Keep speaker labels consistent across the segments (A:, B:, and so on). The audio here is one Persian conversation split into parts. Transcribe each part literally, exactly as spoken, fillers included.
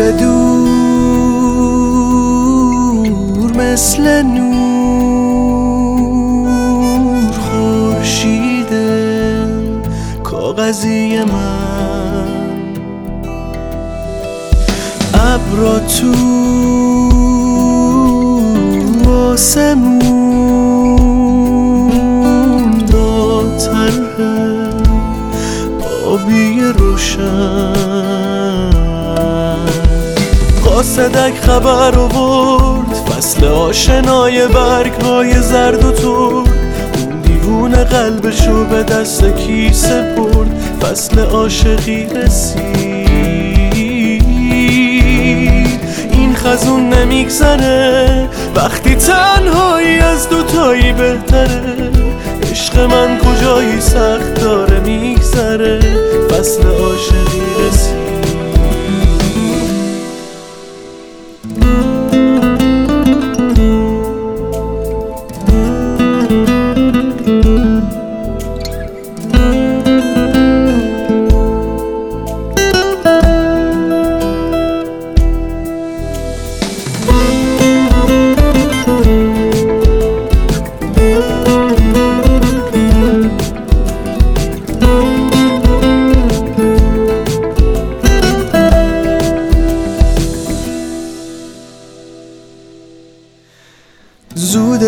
A: دور مثل نور خورشید کاغذی من، ابرا تو آسمون با طرح آبی روشن. قاصدک خبر آورد فصل آشنای برگ‌های زرد و ترد، اون دیوونه قلبشو به دست کی سپرد. فصل عاشقی رسید، این خزون نمیگذره وقتی تنهایی از دوتایی بهتره. عشق من کجایی سخت داره میگذره، فصل عاشقی رسید. زود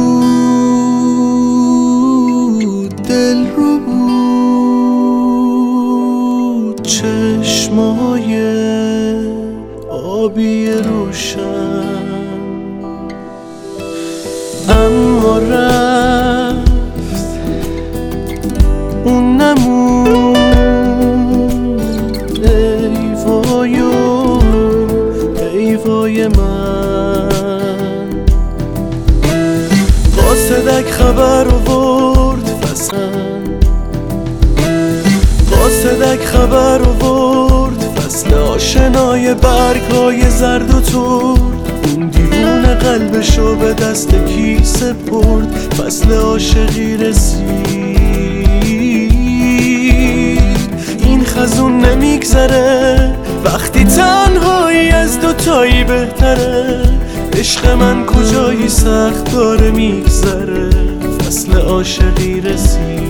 A: زود دل رو بود چشمای آبی روشن، اما رفت اون نمون ای وای و ای وای من. قاصدک خبر آورد فصل قاصدک خبر آورد فصل آشنای برگ‌های زرد و ترد، اون دیوونه قلبشو به دست کی سپرد. فصل عاشقی رسید، این خزون نمیگذره وقتی تنهایی از دوتایی بهتره. عشق من کجایی سخت داره میگذره، فصل عاشقی رسید.